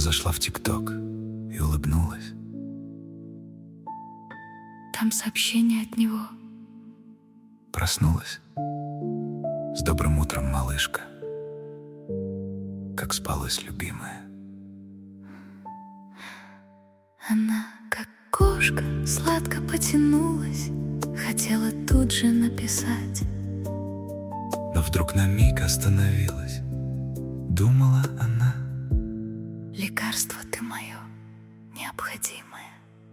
зашла в ТикТок и улыбнулась. Там сообщение от него. Проснулась. С добрым утром, малышка. Как спалась, любимая. Она, как кошка, сладко потянулась, хотела тут же написать. Но вдруг на миг остановилась. Думала она: лекарство ты мое необходимое.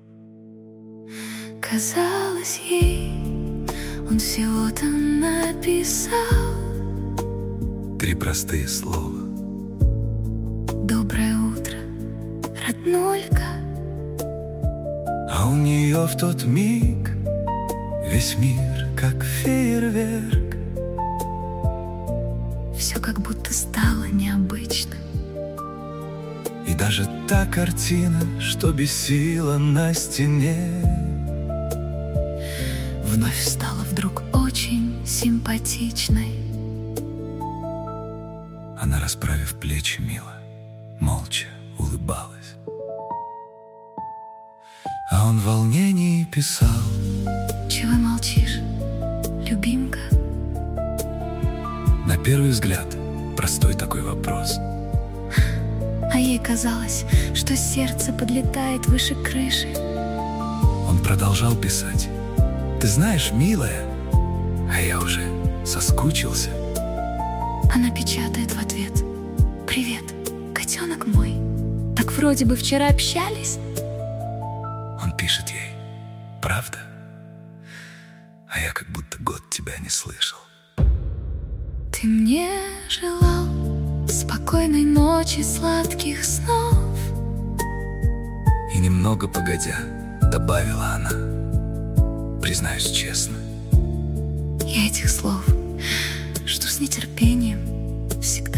Казалось ей, он всего-то написал 3 простые слова: доброе утро, роднулька. А у нее в тот миг весь мир как фейерверк. Все как будто стало необычно. И даже та картина, что бесила на стене, вновь стала вдруг очень симпатичной. она, расправив плечи, мило, молча улыбалась. А он в волнении писал: чего молчишь, любимка? на первый взгляд простой такой вопрос. А ей казалось, что сердце подлетает выше крыши. Он продолжал писать: ты знаешь, милая, а я уже соскучился. Она печатает в ответ: привет, котенок мой. Так вроде бы вчера общались. Он пишет ей: правда? А я как будто год тебя не слышал. Ты мне желал спокойной ночи, сладких снов. И немного погодя добавила она: признаюсь честно, я этих слов жду с нетерпением всегда.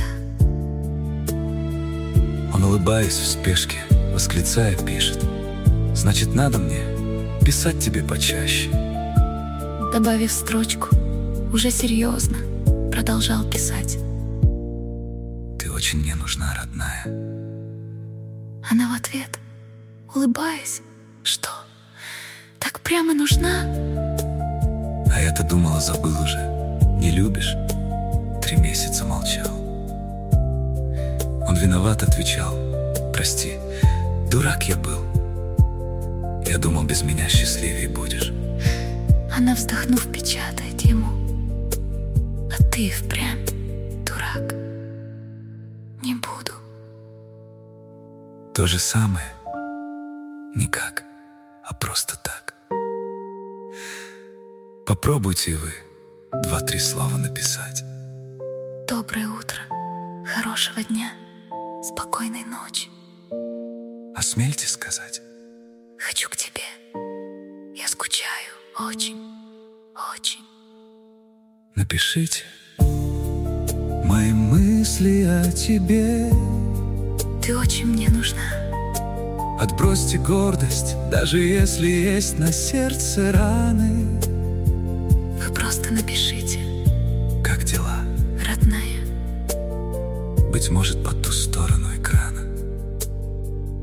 Он, улыбаясь в спешке, восклицая, пишет: значит, надо мне писать тебе почаще. Добавив строчку, уже серьезно продолжал писать: ты очень мне нужна, родная. она в ответ, улыбаясь: что, так прямо нужна? А я-то думала, забыл уже. Не любишь? 3 месяца молчал. Он виноват отвечал: прости, дурак я был. Я думал, без меня счастливее будешь. Она, вздохнув, печатает ему: а ты впрямь дурак. Не буду. То же самое, никак, а просто так. Попробуйте и вы 2-3 слова написать. Доброе утро, хорошего дня, спокойной ночи. Осмельте сказать: хочу к тебе. Я скучаю очень, очень. напишите: мои мысли о тебе. Ты очень мне нужна. Отбросьте гордость, даже если есть на сердце раны. Вы просто напишите: как дела, родная. быть может, по ту сторону экрана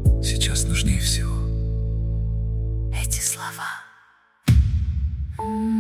сейчас нужнее всего эти слова.